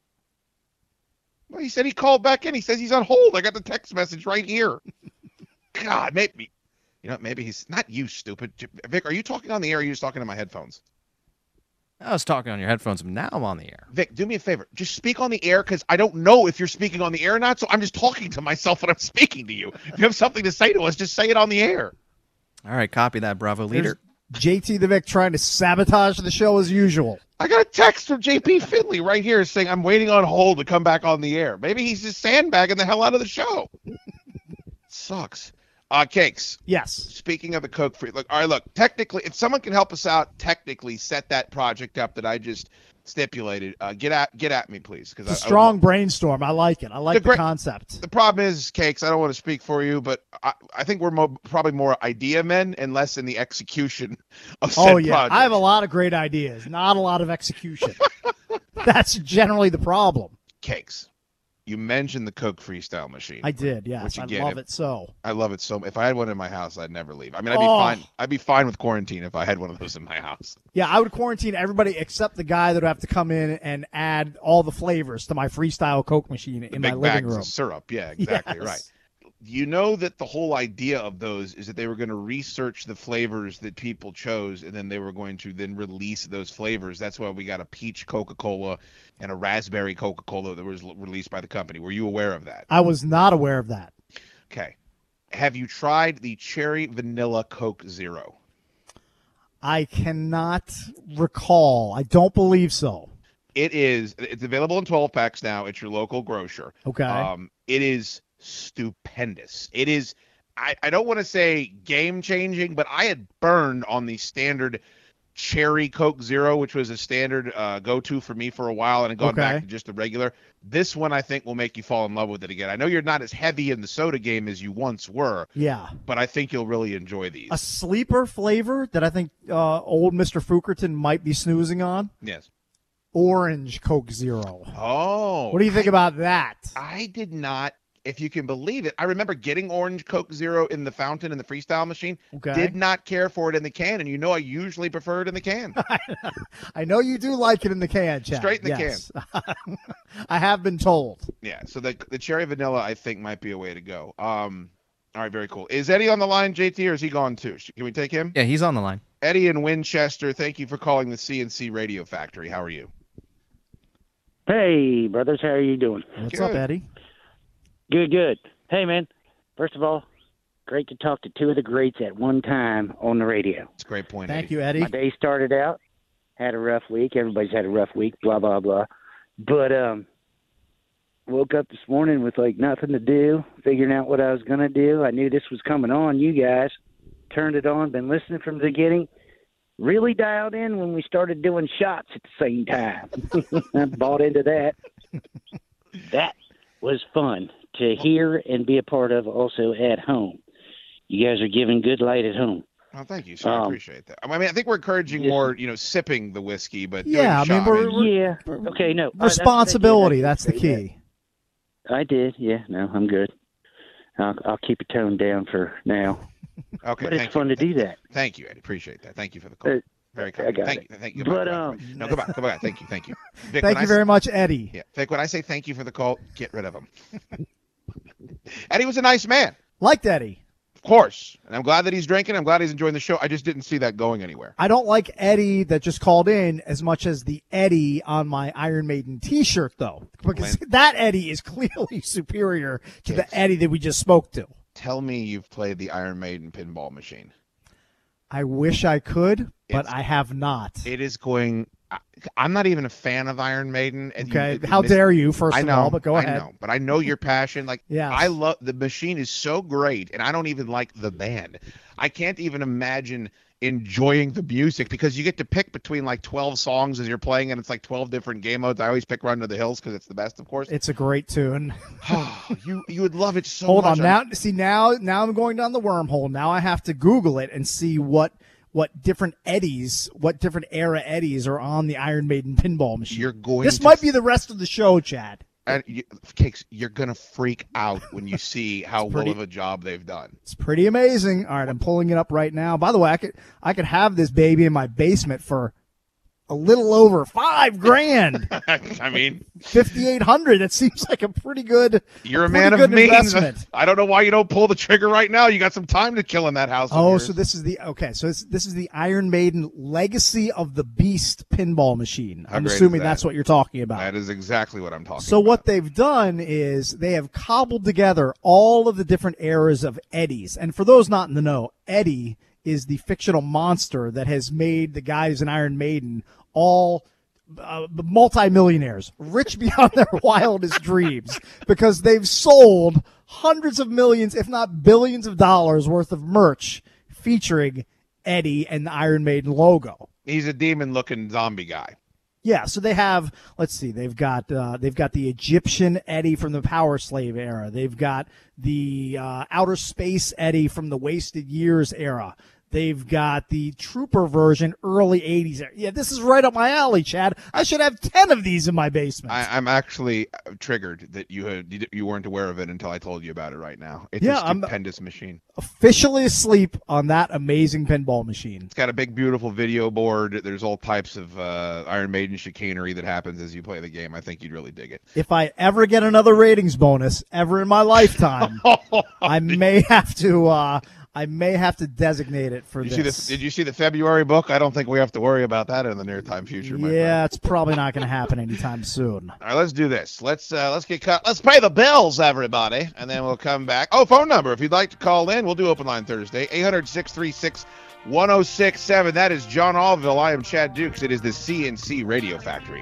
[SPEAKER 9] Well, he said he called back in. He says he's on hold. I got the text message right here. God, maybe he's not you, stupid. Vic, are you talking on the air or are you just talking to my headphones?
[SPEAKER 11] I was talking on your headphones, but now I'm on the air.
[SPEAKER 9] Vic, do me a favor. Just speak on the air, because I don't know if you're speaking on the air or not, so I'm just talking to myself when I'm speaking to you. If you have something to say to us, just say it on the air.
[SPEAKER 11] All right, copy that, Bravo leader.
[SPEAKER 7] There's JT the Vic trying to sabotage the show as usual.
[SPEAKER 9] I got a text from JP Finley right here saying I'm waiting on hold to come back on the air. Maybe he's just sandbagging the hell out of the show. Sucks. Cakes.
[SPEAKER 7] Yes.
[SPEAKER 9] Speaking of the Coke free, look, technically, if someone can help us out, technically set that project up that I just stipulated. Get at me, please.
[SPEAKER 7] It's a strong brainstorm. I like it. I like the concept.
[SPEAKER 9] The problem is, Cakes, I don't want to speak for you, but I think we're probably more idea men and less in the execution of said project.
[SPEAKER 7] I have a lot of great ideas, not a lot of execution. That's generally the problem.
[SPEAKER 9] Cakes. You mentioned the Coke freestyle machine.
[SPEAKER 7] I did, yes. I love it so.
[SPEAKER 9] I love it so. If I had one in my house, I'd never leave. I mean, I'd be fine with quarantine if I had one of those in my house.
[SPEAKER 7] Yeah, I would quarantine everybody except the guy that would have to come in and add all the flavors to my freestyle Coke machine in my living room.
[SPEAKER 9] Of syrup. Yeah, exactly right. You know that the whole idea of those is that they were going to research the flavors that people chose, and then they were going to then release those flavors. That's why we got a peach Coca-Cola and a raspberry Coca-Cola that was released by the company. Were you aware of that?
[SPEAKER 7] I was not aware of that.
[SPEAKER 9] Okay. Have you tried the cherry vanilla Coke Zero?
[SPEAKER 7] I cannot recall. I don't believe so.
[SPEAKER 9] It's available in 12 packs now. It's your local grocer.
[SPEAKER 7] Okay.
[SPEAKER 9] It is stupendous. It is, I don't want to say game changing, but I had burned on the standard cherry Coke Zero, which was a standard go-to for me for a while, and had gone back to just the regular. This one I think will make you fall in love with it again. I know you're not as heavy in the soda game as you once were.
[SPEAKER 7] Yeah.
[SPEAKER 9] But I think you'll really enjoy these.
[SPEAKER 7] A sleeper flavor that I think old Mr. Fukerton might be snoozing on.
[SPEAKER 9] Yes.
[SPEAKER 7] Orange Coke Zero.
[SPEAKER 9] Oh.
[SPEAKER 7] What do you think about that?
[SPEAKER 9] I did not. If you can believe it, I remember getting orange Coke Zero in the fountain in the freestyle machine.
[SPEAKER 7] Okay.
[SPEAKER 9] Did not care for it in the can, and you know I usually prefer it in the can.
[SPEAKER 7] I know you do like it in the can, Chad.
[SPEAKER 9] Straight in the can.
[SPEAKER 7] I have been told.
[SPEAKER 9] Yeah, so the cherry vanilla I think might be a way to go. All right, very cool. Is Eddie on the line, JT, or is he gone too? Can we take him?
[SPEAKER 11] Yeah, he's on the line.
[SPEAKER 9] Eddie in Winchester, thank you for calling the CNC Radio Factory. How are you?
[SPEAKER 12] Hey, brothers. How are you doing?
[SPEAKER 7] What's up, Eddie?
[SPEAKER 12] Good. Hey, man. First of all, great to talk to two of the greats at one time on the radio.
[SPEAKER 9] That's a great point,
[SPEAKER 7] Thank you, Eddie.
[SPEAKER 12] My day started out, had a rough week. Everybody's had a rough week, blah, blah, blah. But woke up this morning with like nothing to do, figuring out what I was going to do. I knew this was coming on. You guys turned it on, been listening from the beginning. Really dialed in when we started doing shots at the same time. I bought into that. That was fun to hear and be a part of also at home. You guys are giving good light at home.
[SPEAKER 9] Oh, thank you, sir. I appreciate that. I mean, I think we're encouraging more, sipping the whiskey, but
[SPEAKER 7] yeah,
[SPEAKER 9] doing
[SPEAKER 12] Okay, no.
[SPEAKER 7] Responsibility, that's the key.
[SPEAKER 12] I did, yeah. No, I'm good. I'll keep it toned down for now.
[SPEAKER 9] Okay,
[SPEAKER 12] but it's fun to do that.
[SPEAKER 9] Thank you, Eddie. Appreciate that. Thank you for the call. Very kind. Thank you.
[SPEAKER 12] But
[SPEAKER 9] no, go back. Thank you. Vic,
[SPEAKER 7] thank you very much, Eddie.
[SPEAKER 9] Yeah, Vic. When I say thank you for the call, get rid of him. Eddie was a nice man.
[SPEAKER 7] Liked Eddie.
[SPEAKER 9] Of course, and I'm glad that he's drinking. I'm glad he's enjoying the show. I just didn't see that going anywhere.
[SPEAKER 7] I don't like Eddie that just called in as much as the Eddie on my Iron Maiden T-shirt, though, because that Eddie is clearly superior to the Eddie that we just spoke to.
[SPEAKER 9] Tell me you've played the Iron Maiden pinball machine.
[SPEAKER 7] I wish I could, but I have not.
[SPEAKER 9] It is going. I'm not even a fan of Iron Maiden. And
[SPEAKER 7] okay, how dare you? First of all, but go ahead.
[SPEAKER 9] I know, but I know your passion. Like,
[SPEAKER 7] yes.
[SPEAKER 9] I love the machine is so great, and I don't even like the band. I can't even imagine enjoying the music because you get to pick between like 12 songs as you're playing, and it's like 12 different game modes. I always pick Run to the Hills because it's the best, of course.
[SPEAKER 7] It's a great tune.
[SPEAKER 9] You would love it so
[SPEAKER 7] Hold
[SPEAKER 9] much.
[SPEAKER 7] on, now I'm going down the wormhole. Now I have to Google it and see what different Eddies, what different era Eddies are on the Iron Maiden pinball machine. This might be the rest of the show, Chad.
[SPEAKER 9] And Cakes, you're gonna freak out when you see how well of a job they've done.
[SPEAKER 7] It's pretty amazing. All right, I'm pulling it up right now. By the way, I could have this baby in my basement for a little over $5,000.
[SPEAKER 9] I mean,
[SPEAKER 7] 5,800. It seems like a pretty good.
[SPEAKER 9] You're a man of means. I don't know why you don't pull the trigger right now. You got some time to kill in that house.
[SPEAKER 7] Oh, so this is the this is the Iron Maiden Legacy of the Beast pinball machine. I'm assuming that's what you're talking about.
[SPEAKER 9] That is exactly what I'm talking about.
[SPEAKER 7] So what they've done is they have cobbled together all of the different eras of Eddies. And for those not in the know, Eddie is the fictional monster that has made the guys in Iron Maiden all multimillionaires, rich beyond their wildest dreams, because they've sold hundreds of millions, if not billions of dollars worth of merch featuring Eddie and the Iron Maiden logo.
[SPEAKER 9] He's a demon-looking zombie guy.
[SPEAKER 7] Yeah, so they have, let's see, they've got the Egyptian Eddie from the Power Slave era. They've got the Outer Space Eddie from the Wasted Years era. They've got the Trooper version, early 80s. Yeah, this is right up my alley, Chad. I should have 10 of these in my basement.
[SPEAKER 9] I'm actually triggered that you weren't aware of it until I told you about it right now. It's a stupendous machine.
[SPEAKER 7] Officially asleep on that amazing pinball machine.
[SPEAKER 9] It's got a big, beautiful video board. There's all types of Iron Maiden chicanery that happens as you play the game. I think you'd really dig it.
[SPEAKER 7] If I ever get another ratings bonus ever in my lifetime, I may have to designate it for this.
[SPEAKER 9] Did you see the February book? I don't think we have to worry about that in the near time future.
[SPEAKER 7] Yeah, it's probably not going to happen anytime soon.
[SPEAKER 9] All right, let's do this. Let's get cut. Let's pay the bills, everybody, and then we'll come back. Oh, phone number. If you'd like to call in, we'll do Open Line Thursday. 800-636-1067. That is John Allville. I am Chad Dukes. It is the CNC Radio Factory.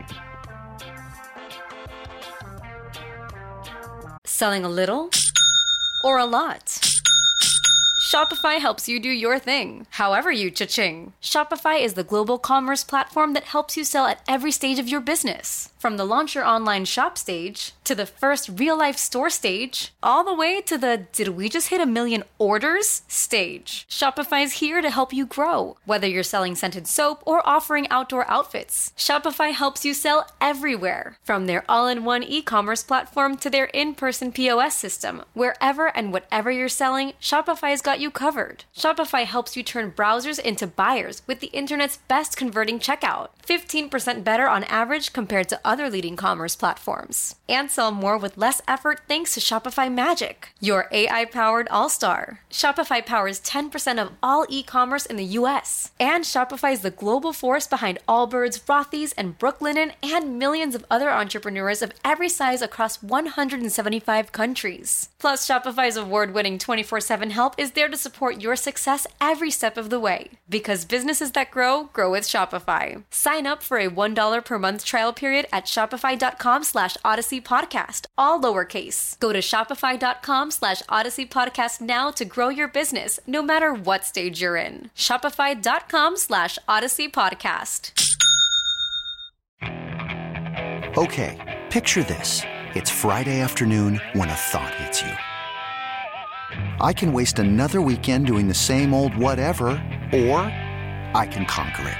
[SPEAKER 13] Selling a little or a lot? Shopify helps you do your thing, however you cha-ching. Shopify is the global commerce platform that helps you sell at every stage of your business. From the launch your online shop stage, to the first real-life store stage, all the way to the did we just hit 1 million orders stage. Shopify's here to help you grow. Whether you're selling scented soap or offering outdoor outfits, Shopify helps you sell everywhere. From their all-in-one e-commerce platform to their in-person POS system, wherever and whatever you're selling, Shopify's got you covered. Shopify helps you turn browsers into buyers with the internet's best converting checkout. 15% better on average compared to other leading commerce platforms. And sell more with less effort thanks to Shopify Magic, your AI-powered all-star. Shopify powers 10% of all e-commerce in the U.S. And Shopify is the global force behind Allbirds, Rothy's, and Brooklinen, and millions of other entrepreneurs of every size across 175 countries. Plus, Shopify's award-winning 24/7 help is there to support your success every step of the way. Because businesses that grow with Shopify. Sign up for a $1 per month trial period at shopify.com/Odyssey Podcast Podcast, all lowercase. Go to shopify.com/Odyssey Podcast now to grow your business, no matter what stage you're in. Shopify.com/Odyssey Podcast.
[SPEAKER 14] Okay, picture this. It's Friday afternoon when a thought hits you. I can waste another weekend doing the same old whatever, or I can conquer it.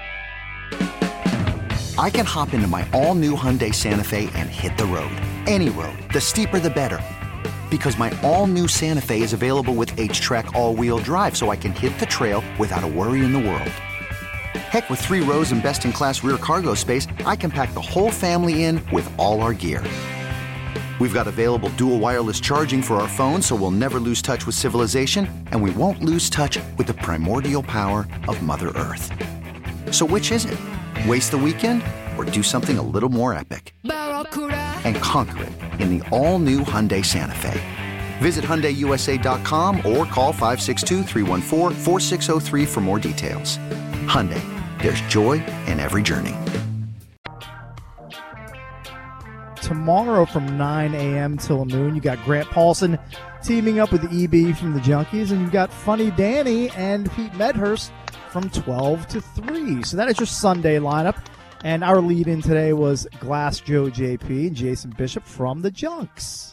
[SPEAKER 14] I can hop into my all-new Hyundai Santa Fe and hit the road. Any road. The steeper, the better. Because my all-new Santa Fe is available with H-Track all-wheel drive, so I can hit the trail without a worry in the world. Heck, with 3 rows and best-in-class rear cargo space, I can pack the whole family in with all our gear. We've got available dual wireless charging for our phones, so we'll never lose touch with civilization, and we won't lose touch with the primordial power of Mother Earth. So which is it? Waste the weekend or do something a little more epic? And conquer it in the all-new Hyundai Santa Fe. Visit HyundaiUSA.com or call 562-314-4603 for more details. Hyundai, there's joy in every journey.
[SPEAKER 7] Tomorrow from 9 a.m. till noon, you got Grant Paulson teaming up with EB from the Junkies, and you've got Funny Danny and Pete Medhurst from 12 to 3. So that is your Sunday lineup. And our lead-in today was Glass Joe JP and Jason Bishop from the Junks.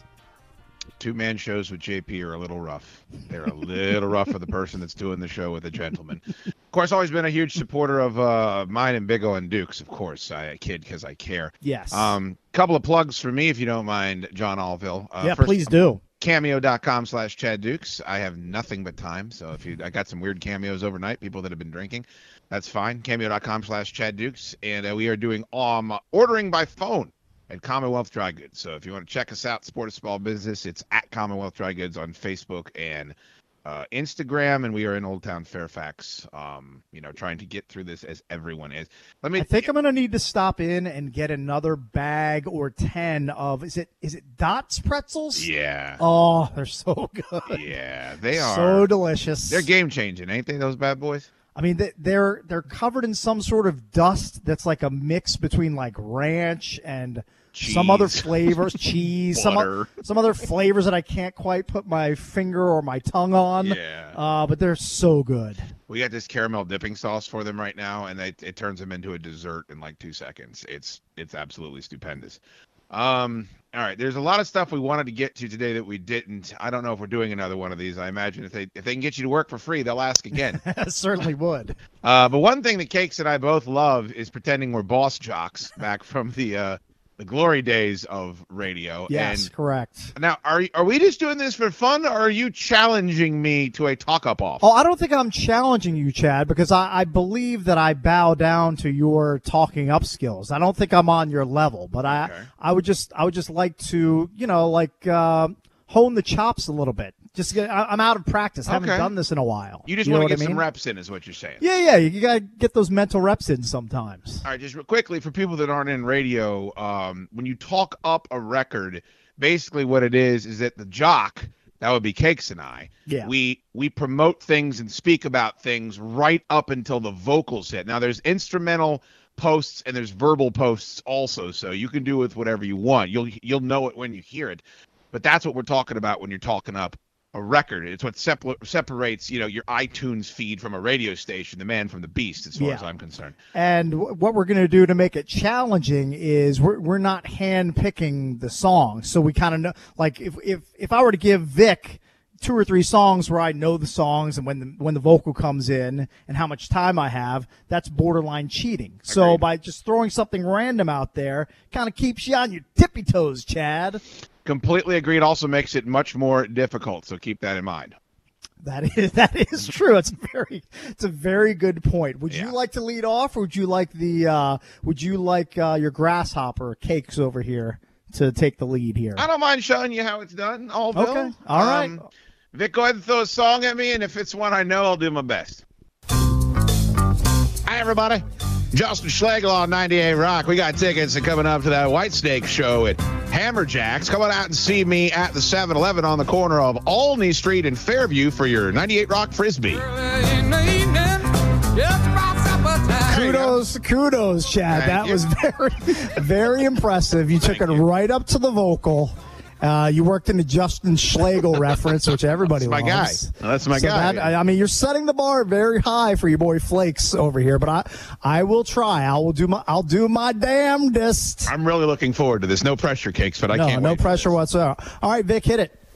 [SPEAKER 9] 2-man shows with JP are a little rough. They're a little rough for the person that's doing the show with a gentleman. Of course, always been a huge supporter of mine and Big O and Dukes, of course. I kid because I care.
[SPEAKER 7] Yes.
[SPEAKER 9] Couple of plugs for me, if you don't mind, John Allville.
[SPEAKER 7] First, please do.
[SPEAKER 9] Cameo.com/Chad Dukes. I have nothing but time, so I got some weird cameos overnight, people that have been drinking. That's fine. Cameo.com/Chad Dukes. And we are doing ordering by phone at Commonwealth Dry Goods. So if you want to check us out, support a small business, it's at Commonwealth Dry Goods on Facebook and Instagram, and we are in Old Town Fairfax, trying to get through this as everyone is.
[SPEAKER 7] I think I'm going to need to stop in and get another bag or 10 of, is it Dots pretzels?
[SPEAKER 9] Yeah.
[SPEAKER 7] Oh, they're so good.
[SPEAKER 9] Yeah, they are.
[SPEAKER 7] So delicious.
[SPEAKER 9] They're game-changing, ain't they, those bad boys?
[SPEAKER 7] I mean, they're covered in some sort of dust that's like a mix between like ranch and cheese. Some other flavors, cheese, some other flavors that I can't quite put my finger or my tongue on.
[SPEAKER 9] Yeah.
[SPEAKER 7] But they're so good.
[SPEAKER 9] We got this caramel dipping sauce for them right now, and it turns them into a dessert in like 2 seconds. It's absolutely stupendous. All right, there's a lot of stuff we wanted to get to today that we didn't. I don't know if we're doing another one of these. I imagine if they can get you to work for free, they'll ask again.
[SPEAKER 7] Certainly would.
[SPEAKER 9] But one thing that Cakes and I both love is pretending we're boss jocks back from the glory days of radio.
[SPEAKER 7] Yes, correct.
[SPEAKER 9] Now, are we just doing this for fun, or are you challenging me to a talk-up-off?
[SPEAKER 7] Oh, I don't think I'm challenging you, Chad, because I believe that I bow down to your talking up skills. I don't think I'm on your level, but okay. I would just like to, hone the chops a little bit. I'm out of practice. I haven't done this in a while.
[SPEAKER 9] You just want to get some reps in is what you're saying.
[SPEAKER 7] Yeah. You got to get those mental reps in sometimes.
[SPEAKER 9] All right, just real quickly, for people that aren't in radio, when you talk up a record, basically what it is that the jock, that would be Cakes and I, we promote things and speak about things right up until the vocals hit. Now, there's instrumental posts and there's verbal posts also, so you can do with whatever you want. You'll know it when you hear it. But that's what we're talking about when you're talking up a record. It's what separates, your iTunes feed from a radio station, the man from the beast, as far as I'm concerned.
[SPEAKER 7] And what we're going to do to make it challenging is we're not hand picking the songs. So we kind of know, like if I were to give Vic 2 or 3 songs where I know the songs and when the vocal comes in and how much time I have, that's borderline cheating. So
[SPEAKER 9] Agreed.
[SPEAKER 7] By just throwing something random out there, kind of keeps you on your tippy toes, Chad.
[SPEAKER 9] Completely agree. It also makes it much more difficult, so keep that in mind.
[SPEAKER 7] That is true. It's a very good point. Would you like to lead off, or would you like your grasshopper Cakes over here to take the lead here?
[SPEAKER 9] I don't mind showing you how it's done, Allville.
[SPEAKER 7] Okay. All right.
[SPEAKER 9] Vic, go ahead and throw a song at me, and if it's one I know, I'll do my best. Hi, everybody. Justin Schlegel on 98 Rock. We got tickets coming up to that Whitesnake show at Hammerjacks. Come on out and see me at the 7-Eleven on the corner of Olney Street and Fairview for your 98 Rock Frisbee.
[SPEAKER 7] Kudos, Chad. That was very, very impressive. You took it right up to the vocal. You worked in the Justin Schlegel reference, which everybody
[SPEAKER 9] loves. That's my guy.
[SPEAKER 7] I mean, you're setting the bar very high for your boy Flakes over here, but I will try. I'll do my damnedest.
[SPEAKER 9] I'm really looking forward to this. No pressure, Cakes, but I can't wait.
[SPEAKER 7] No pressure whatsoever. All right, Vic, hit it.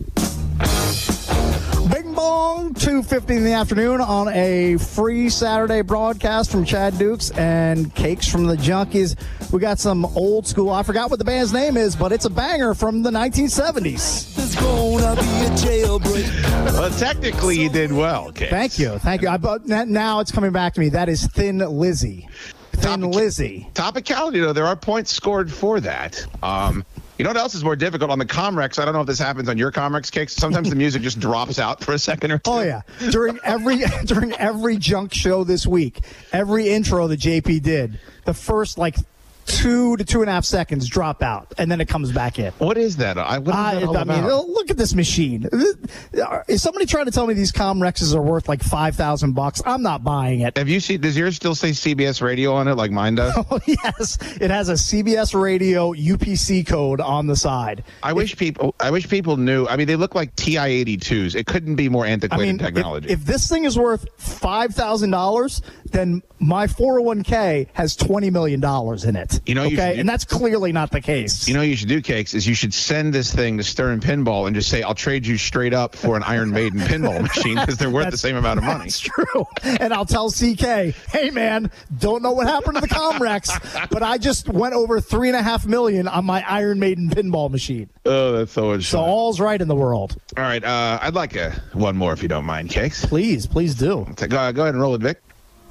[SPEAKER 7] Bing bong, 2:50 in the afternoon on a free Saturday broadcast from Chad Dukes and Cakes from the Junkies. We got some old school. I forgot what the band's name is, but it's a banger from the 1970s.
[SPEAKER 15] There's gonna be a jailbreak.
[SPEAKER 9] Well, technically, you did well, Cakes.
[SPEAKER 7] Thank you. But now it's coming back to me. That is Thin Lizzy. Lizzy.
[SPEAKER 9] Topicality, though, there are points scored for that. You know what else is more difficult on the Comrex? I don't know if this happens on your Comrex, Cakes. Sometimes the music just drops out for a second or two.
[SPEAKER 7] Oh yeah, during every junk show this week, every intro that JP did, the first 2 to 2.5 seconds drop out, and then it comes back in.
[SPEAKER 9] What is that? I
[SPEAKER 7] mean, look at this machine. Is somebody trying to tell me these Comrexes are worth like $5,000? I'm not buying it.
[SPEAKER 9] Have you seen? Does yours still say CBS Radio on it, like mine does?
[SPEAKER 7] Oh yes, it has a CBS Radio UPC code on the side.
[SPEAKER 9] I wish people knew. I mean, they look like TI-82s. It couldn't be more antiquated technology.
[SPEAKER 7] If this thing is worth $5,000, then my 401k has $20 million in it.
[SPEAKER 9] You know,
[SPEAKER 7] and that's clearly not the case.
[SPEAKER 9] You know what you should do, Cakes, is you should send this thing to Stern Pinball and just say, I'll trade you straight up for an Iron Maiden pinball machine because they're worth the same amount of money.
[SPEAKER 7] That's true. And I'll tell CK, hey, man, don't know what happened to the Comrex, but I just went over $3.5 million on my Iron Maiden pinball machine.
[SPEAKER 9] Oh, that's so much fun.
[SPEAKER 7] So all's right in the world.
[SPEAKER 9] All right. I'd like one more if you don't mind, Cakes.
[SPEAKER 7] Please do.
[SPEAKER 9] Go ahead and roll it, Vic.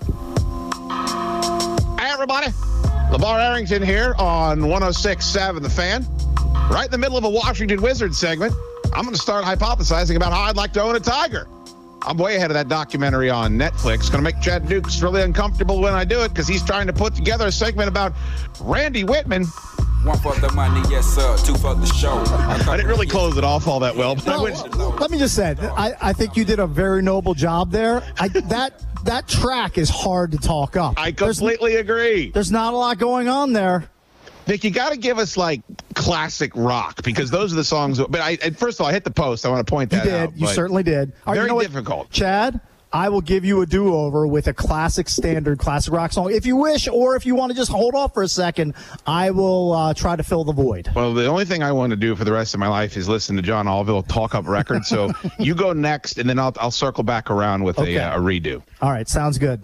[SPEAKER 9] Hey, everybody. LeVar Arrington here on 106.7 The Fan. Right in the middle of a Washington Wizards segment, I'm going to start hypothesizing about how I'd like to own a Tiger. I'm way ahead of that documentary on Netflix. Going to make Chad Dukes really uncomfortable when I do it because he's trying to put together a segment about Randy Whitman.
[SPEAKER 16] One for the money, yes, sir. Two for the show.
[SPEAKER 9] I didn't really close it off all that well.
[SPEAKER 7] Let me just say, I think you did a very noble job there. That track is hard to talk up.
[SPEAKER 9] I completely agree.
[SPEAKER 7] There's not a lot going on there.
[SPEAKER 9] Vic, you got to give us classic rock because those are the songs. But first of all, I hit the post. I want to point that out.
[SPEAKER 7] You certainly did.
[SPEAKER 9] Very difficult.
[SPEAKER 7] Chad, I will give you a do-over with a classic rock song. If you wish, or if you want to just hold off for a second, I will try to fill the void.
[SPEAKER 9] Well, the only thing I want to do for the rest of my life is listen to John Allville talk up records. So you go next, and then I'll circle back around with a redo.
[SPEAKER 7] All right, sounds good.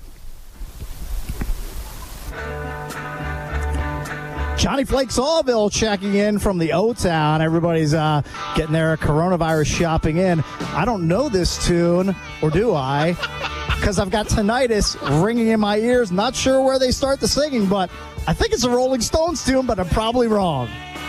[SPEAKER 7] Johnny Flakes Allville checking in from the O-Town. Everybody's getting their coronavirus shopping in. I don't know this tune, or do I? Because I've got tinnitus ringing in my ears. Not sure where they start the singing, but I think it's a Rolling Stones tune, but I'm probably wrong.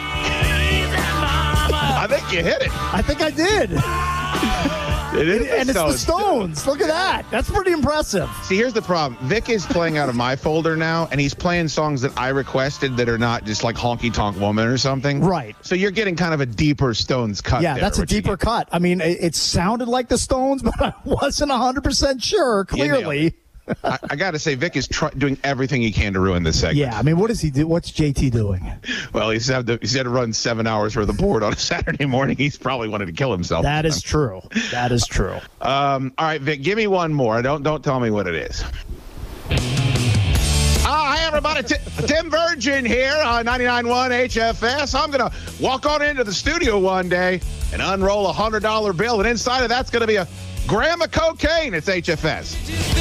[SPEAKER 9] I think you hit it.
[SPEAKER 7] I think I did. And it's the Stones. Look at that. That's pretty impressive.
[SPEAKER 9] See, here's the problem. Vic is playing out of my folder now, and he's playing songs that I requested that are not just like Honky Tonk Woman or something.
[SPEAKER 7] Right.
[SPEAKER 9] So you're getting kind of a deeper Stones cut.
[SPEAKER 7] Yeah,
[SPEAKER 9] there,
[SPEAKER 7] that's a deeper cut. I mean, it sounded like the Stones, but I wasn't 100% sure, clearly.
[SPEAKER 9] I got to say, Vic is doing everything he can to ruin this segment.
[SPEAKER 7] Yeah, I mean, what does he do? What's JT doing?
[SPEAKER 9] Well, he's had to run 7 hours worth of board on a Saturday morning. He's probably wanted to kill himself.
[SPEAKER 7] That is true. That is true.
[SPEAKER 9] All right, Vic, give me one more. Don't tell me what it is. Hi, everybody. Tim Virgin here on 99.1 HFS. I'm going to walk on into the studio one day and unroll a $100 bill, and inside of that's going to be a gram of cocaine. It's HFS.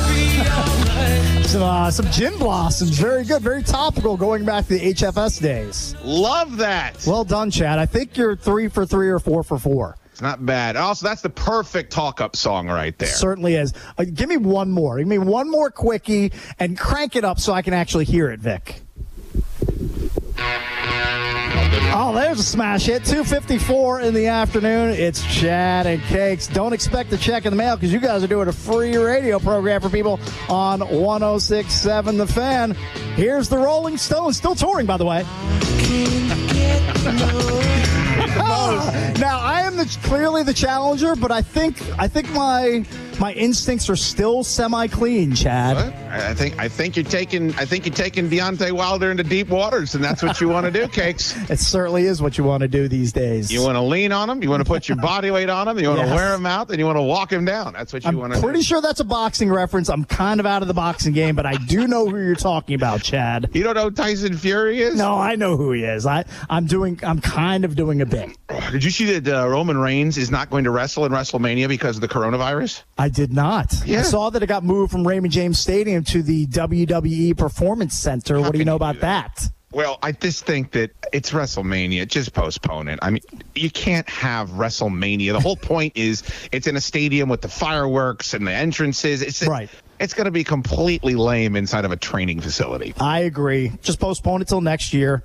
[SPEAKER 7] Some gin blossoms. Very good. Very topical going back to the HFS days.
[SPEAKER 9] Love that.
[SPEAKER 7] Well done, Chad. I think you're 3 for 3 or 4 for 4.
[SPEAKER 9] It's not bad. Also, that's the perfect talk-up song right there.
[SPEAKER 7] Certainly is. Give me one more. Give me one more quickie and crank it up so I can actually hear it, Vic. Oh, there's a smash hit. 2:54 in the afternoon. It's Chad and Cakes. Don't expect a check in the mail because you guys are doing a free radio program for people on 106.7 The Fan. Here's the Rolling Stones. Still touring, by the way. Now, I am clearly the challenger, but I think my instincts are still semi-clean, Chad.
[SPEAKER 9] What? I think you're taking Deontay Wilder into deep waters, and that's what you want to do, Cakes.
[SPEAKER 7] It certainly is what you want to do these days.
[SPEAKER 9] You want to lean on him. You want to put your body weight on him. You want to wear him out, and you want to walk him down. That's what you want to do.
[SPEAKER 7] I'm pretty sure that's a boxing reference. I'm kind of out of the boxing game, but I do know who you're talking about, Chad.
[SPEAKER 9] You don't know who Tyson Fury is?
[SPEAKER 7] No, I know who he is. I'm kind of doing a bit.
[SPEAKER 9] Did you see that Roman Reigns is not going to wrestle in WrestleMania because of the coronavirus?
[SPEAKER 7] I did not.
[SPEAKER 9] Yeah.
[SPEAKER 7] I saw that it got moved from Raymond James Stadium to the WWE Performance Center. What do you know about that?
[SPEAKER 9] Well, I just think that it's WrestleMania. Just postpone it. I mean, you can't have WrestleMania. The whole point is it's in a stadium with the fireworks and the entrances. It's going to be completely lame inside of a training facility.
[SPEAKER 7] I agree. Just postpone it till next year.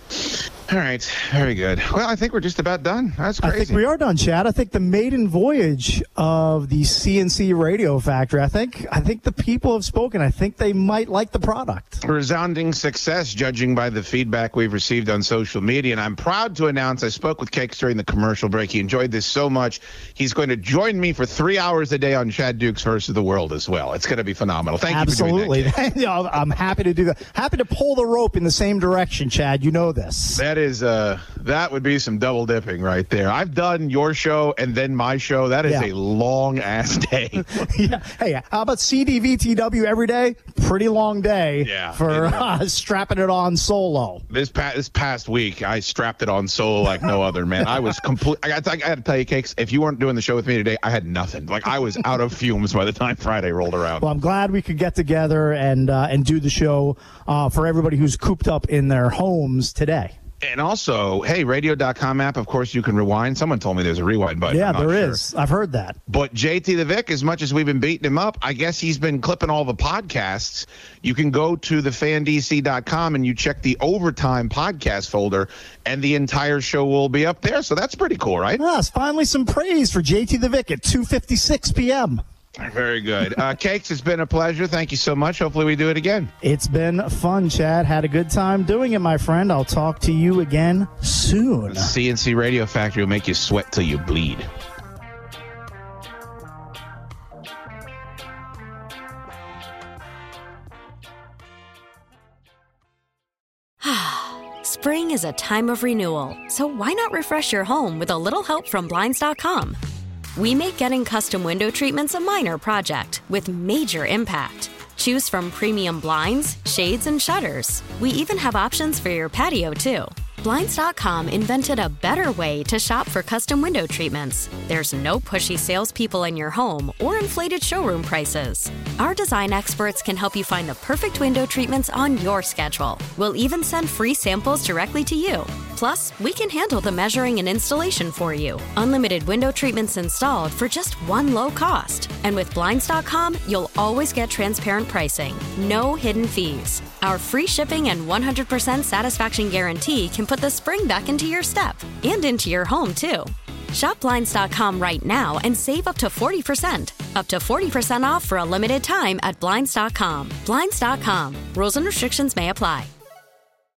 [SPEAKER 9] All right. Very good. Well, I think we're just about done. That's crazy.
[SPEAKER 7] I think we are done, Chad. I think the maiden voyage of the CNC Radio Factory, I think the people have spoken. I think they might like the product.
[SPEAKER 9] Resounding success, judging by the feedback we've received on social media. And I'm proud to announce I spoke with Cakes during the commercial break. He enjoyed this so much. He's going to join me for 3 hours a day on Chad Dukes versus the World as well. It's going to be phenomenal. Thank you for doing that.
[SPEAKER 7] I'm happy to do that. Happy to pull the rope in the same direction, Chad. You know this.
[SPEAKER 9] That would be some double dipping right there. I've done your show and then my show. That is a long ass day.
[SPEAKER 7] Yeah. Hey, how about CDVTW every day? Pretty long day for strapping it on solo.
[SPEAKER 9] This past week, I strapped it on solo like no other, man. I was complete. I got to tell you, Cakes, if you weren't doing the show with me today, I had nothing. Like I was out of fumes by the time Friday rolled around.
[SPEAKER 7] Well, I'm glad we could get together and do the show for everybody who's cooped up in their homes today.
[SPEAKER 9] And also, hey, radio.com app, of course, you can rewind. Someone told me there's a rewind button.
[SPEAKER 7] Yeah, there is. I've heard that.
[SPEAKER 9] But JT the Vic, as much as we've been beating him up, I guess he's been clipping all the podcasts. You can go to thefandc.com and you check the Overtime podcast folder, and the entire show will be up there. So that's pretty cool, right?
[SPEAKER 7] Yes, finally some praise for JT the Vic at 2:56 p.m.
[SPEAKER 9] Very good. Cakes, it's been a pleasure. Thank you so much. Hopefully we do it again.
[SPEAKER 7] It's been fun, Chad. Had a good time doing it, my friend. I'll talk to you again soon.
[SPEAKER 9] The CNC Radio Factory will make you sweat till you bleed.
[SPEAKER 6] Spring is a time of renewal, so why not refresh your home with a little help from Blinds.com? We make getting custom window treatments a minor project with major impact. Choose from premium blinds, shades, and shutters. We even have options for your patio, too. Blinds.com invented a better way to shop for custom window treatments. There's no pushy salespeople in your home or inflated showroom prices. Our design experts can help you find the perfect window treatments on your schedule. We'll even send free samples directly to you. Plus, we can handle the measuring and installation for you. Unlimited window treatments installed for just one low cost. And with Blinds.com, you'll always get transparent pricing. No hidden fees. Our free shipping and 100% satisfaction guarantee can put the spring back into your step and into your home, too. Shop Blinds.com right now and save up to 40%. Up to 40% off for a limited time at Blinds.com. Blinds.com. Rules and restrictions may apply.